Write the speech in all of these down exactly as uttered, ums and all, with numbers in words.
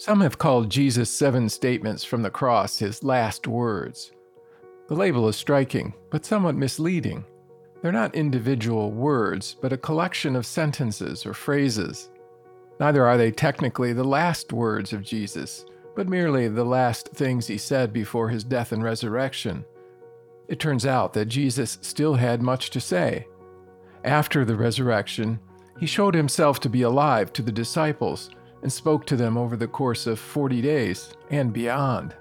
Some have called Jesus' seven statements from the cross his last words. The label is striking, but somewhat misleading. They're not individual words, but a collection of sentences or phrases. Neither are they technically the last words of Jesus, but merely the last things he said before his death and resurrection. It turns out that Jesus still had much to say. After the resurrection, he showed himself to be alive to the disciples and spoke to them over the course of forty days and beyond.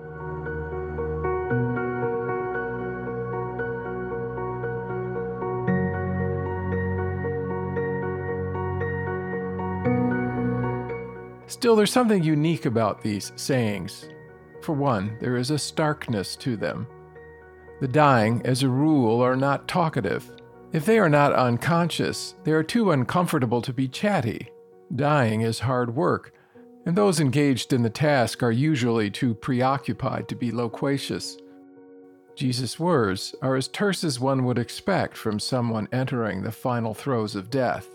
Still, there's something unique about these sayings. For one, there is a starkness to them. The dying, as a rule, are not talkative. If they are not unconscious, they are too uncomfortable to be chatty. Dying is hard work, and those engaged in the task are usually too preoccupied to be loquacious. Jesus' words are as terse as one would expect from someone entering the final throes of death.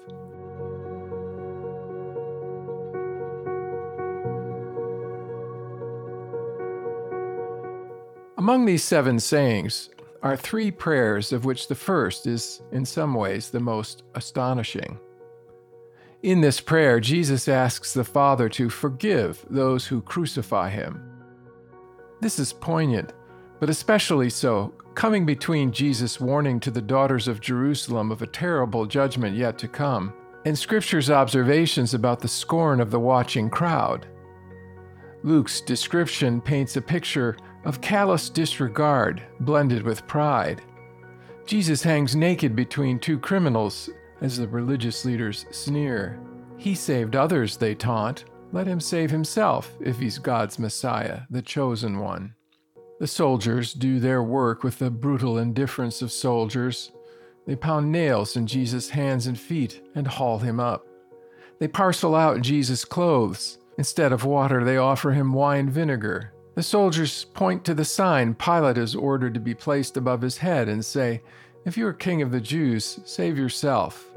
Among these seven sayings are three prayers, of which the first is, in some ways, the most astonishing. In this prayer, Jesus asks the Father to forgive those who crucify him. This is poignant, but especially so, coming between Jesus' warning to the daughters of Jerusalem of a terrible judgment yet to come, and Scripture's observations about the scorn of the watching crowd. Luke's description paints a picture of callous disregard blended with pride. Jesus hangs naked between two criminals as the religious leaders sneer. He saved others, they taunt. Let him save himself if he's God's Messiah, the chosen one. The soldiers do their work with the brutal indifference of soldiers. They pound nails in Jesus' hands and feet and haul him up. They parcel out Jesus' clothes. Instead of water, they offer him wine vinegar. The soldiers point to the sign Pilate has ordered to be placed above his head and say, "If you are king of the Jews, save yourself."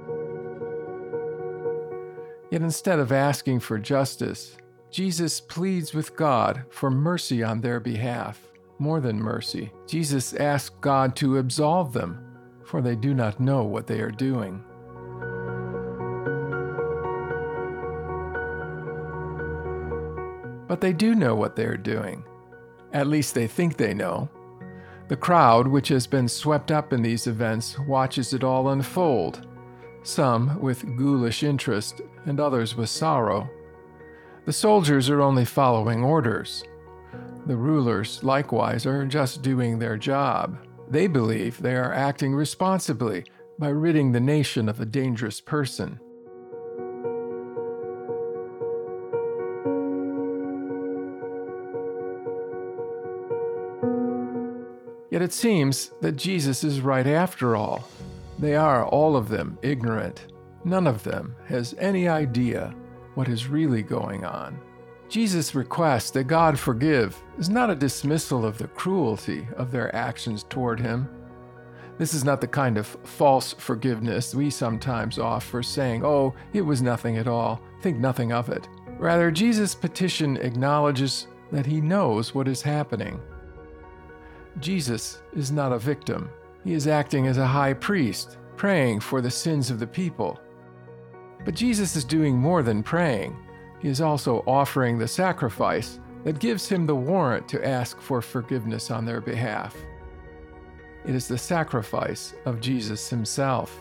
Yet instead of asking for justice, Jesus pleads with God for mercy on their behalf. More than mercy, Jesus asks God to absolve them, for they do not know what they are doing. But they do know what they are doing. At least they think they know. The crowd, which has been swept up in these events, watches it all unfold, some with ghoulish interest and others with sorrow. The soldiers are only following orders. The rulers, likewise, are just doing their job. They believe they are acting responsibly by ridding the nation of a dangerous person. Yet it seems that Jesus is right after all. They are, all of them, ignorant. None of them has any idea what is really going on. Jesus' request that God forgive is not a dismissal of the cruelty of their actions toward him. This is not the kind of false forgiveness we sometimes offer, saying, "Oh, it was nothing at all, think nothing of it." Rather, Jesus' petition acknowledges that he knows what is happening. Jesus is not a victim. He is acting as a high priest, praying for the sins of the people. But Jesus is doing more than praying. He is also offering the sacrifice that gives him the warrant to ask for forgiveness on their behalf. It is the sacrifice of Jesus himself.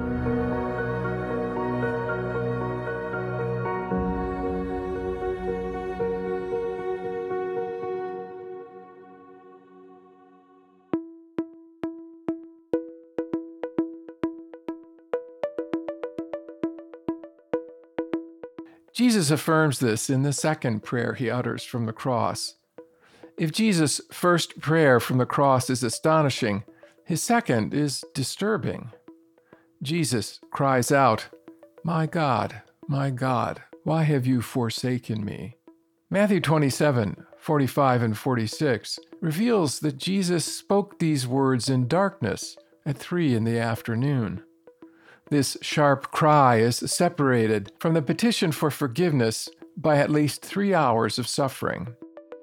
Jesus affirms this in the second prayer he utters from the cross. If Jesus' first prayer from the cross is astonishing, his second is disturbing. Jesus cries out, "My God, my God, why have you forsaken me?" Matthew twenty-seven, forty-five and forty-six reveals that Jesus spoke these words in darkness at three in the afternoon. This sharp cry is separated from the petition for forgiveness by at least three hours of suffering.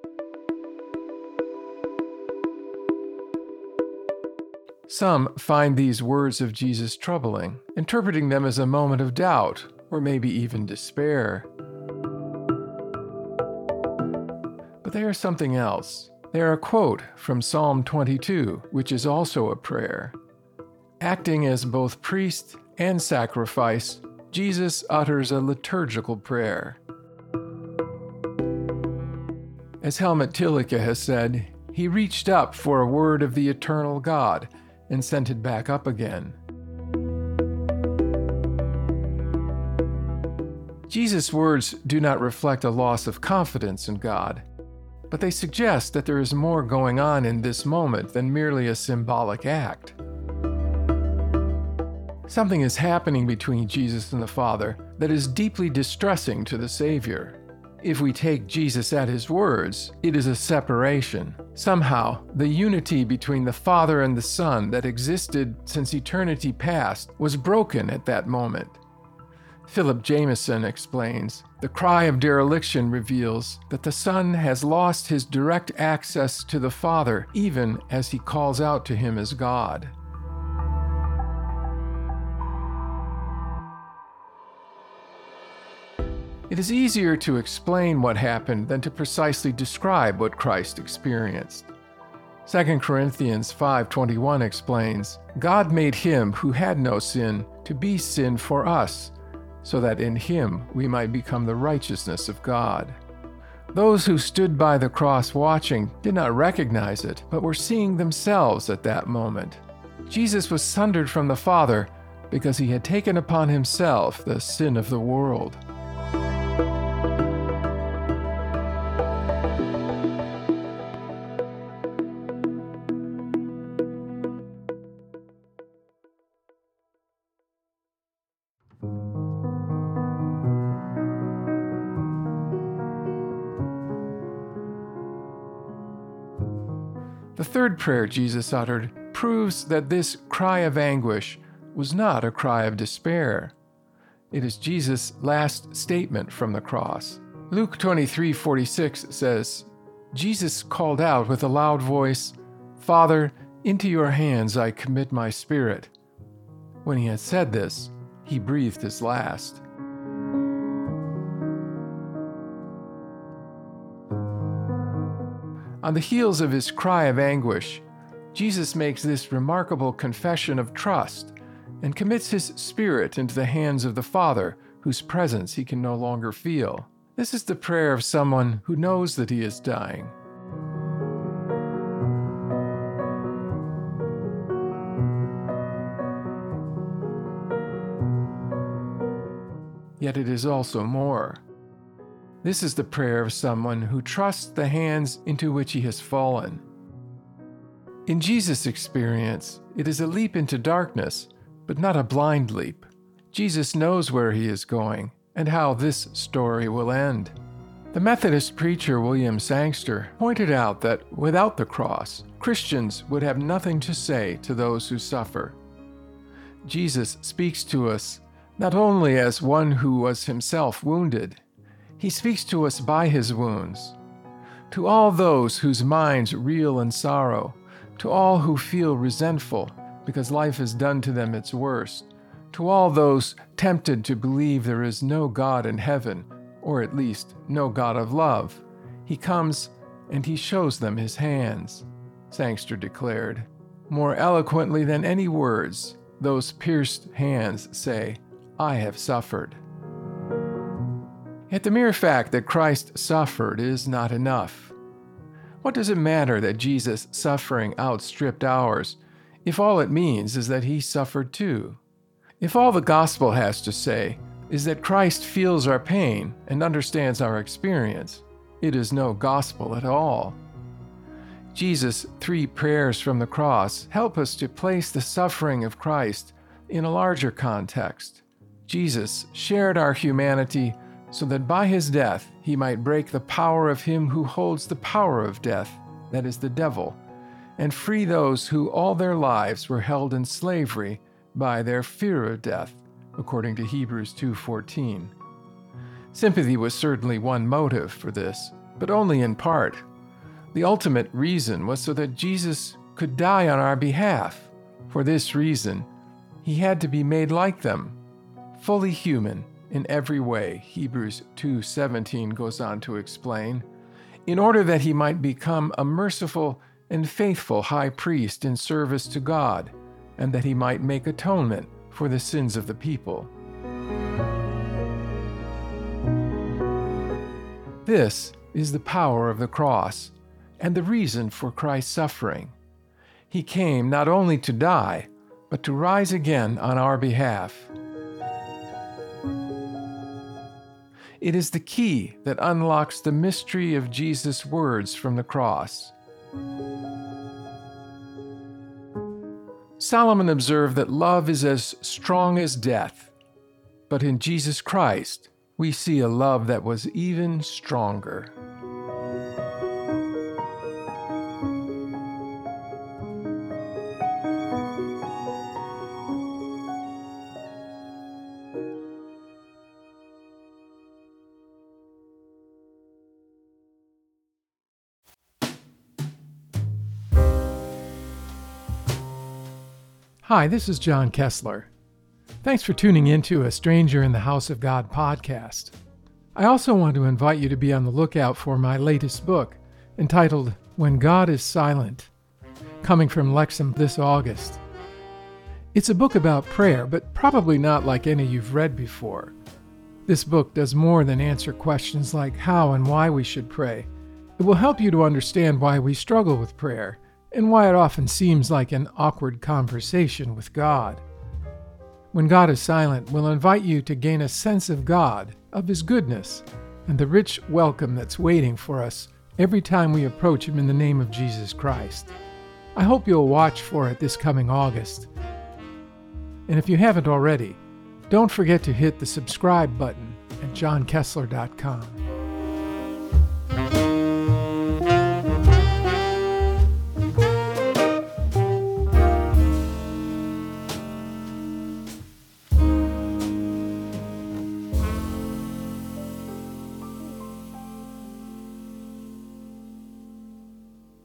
Some find these words of Jesus troubling, interpreting them as a moment of doubt, or maybe even despair. But they are something else. They are a quote from Psalm twenty-two, which is also a prayer. Acting as both priest and sacrifice, Jesus utters a liturgical prayer. As Helmut Thielicke has said, he reached up for a word of the eternal God and sent it back up again. Jesus' words do not reflect a loss of confidence in God, but they suggest that there is more going on in this moment than merely a symbolic act. Something is happening between Jesus and the Father that is deeply distressing to the Savior. If we take Jesus at his words, it is a separation. Somehow, the unity between the Father and the Son that existed since eternity past was broken at that moment. Philip Jameson explains, the cry of dereliction reveals that the Son has lost his direct access to the Father even as he calls out to him as God. It is easier to explain what happened than to precisely describe what Christ experienced. Second Corinthians five twenty-one explains, God made him who had no sin to be sin for us, so that in him we might become the righteousness of God. Those who stood by the cross watching did not recognize it, but were seeing themselves at that moment. Jesus was sundered from the Father because he had taken upon himself the sin of the world. The third prayer Jesus uttered proves that this cry of anguish was not a cry of despair. It is Jesus' last statement from the cross. Luke twenty-three forty-six says, Jesus called out with a loud voice, Father, into your hands I commit my spirit. When he had said this, he breathed his last. On the heels of his cry of anguish, Jesus makes this remarkable confession of trust and commits his spirit into the hands of the Father, whose presence he can no longer feel. This is the prayer of someone who knows that he is dying. Yet it is also more. This is the prayer of someone who trusts the hands into which he has fallen. In Jesus' experience, it is a leap into darkness, but not a blind leap. Jesus knows where he is going and how this story will end. The Methodist preacher William Sangster pointed out that without the cross, Christians would have nothing to say to those who suffer. Jesus speaks to us not only as one who was himself wounded, he speaks to us by his wounds. To all those whose minds reel in sorrow, to all who feel resentful because life has done to them its worst, to all those tempted to believe there is no God in heaven, or at least no God of love, he comes and he shows them his hands, Sangster declared. More eloquently than any words, those pierced hands say, I have suffered. Yet the mere fact that Christ suffered is not enough. What does it matter that Jesus' suffering outstripped ours, if all it means is that he suffered too? If all the gospel has to say is that Christ feels our pain and understands our experience, it is no gospel at all. Jesus' three prayers from the cross help us to place the suffering of Christ in a larger context. Jesus shared our humanity so that by his death he might break the power of him who holds the power of death, that is the devil, and free those who all their lives were held in slavery by their fear of death, according to Hebrews two fourteen. Sympathy was certainly one motive for this, but only in part. The ultimate reason was so that Jesus could die on our behalf. For this reason, he had to be made like them, fully human in every way, Hebrews two seventeen goes on to explain, in order that he might become a merciful and faithful high priest in service to God, and that he might make atonement for the sins of the people. This is the power of the cross and the reason for Christ's suffering. He came not only to die, but to rise again on our behalf. It is the key that unlocks the mystery of Jesus' words from the cross. Solomon observed that love is as strong as death, but in Jesus Christ, we see a love that was even stronger. Hi, this is John Kessler. Thanks for tuning in to A Stranger in the House of God podcast. I also want to invite you to be on the lookout for my latest book, entitled When God is Silent, coming from Lexham this August. It's a book about prayer, but probably not like any you've read before. This book does more than answer questions like how and why we should pray. It will help you to understand why we struggle with prayer, and why it often seems like an awkward conversation with God. When God is Silent will invite you to gain a sense of God, of His goodness, and the rich welcome that's waiting for us every time we approach Him in the name of Jesus Christ. I hope you'll watch for it this coming August. And if you haven't already, don't forget to hit the subscribe button at john kessler dot com.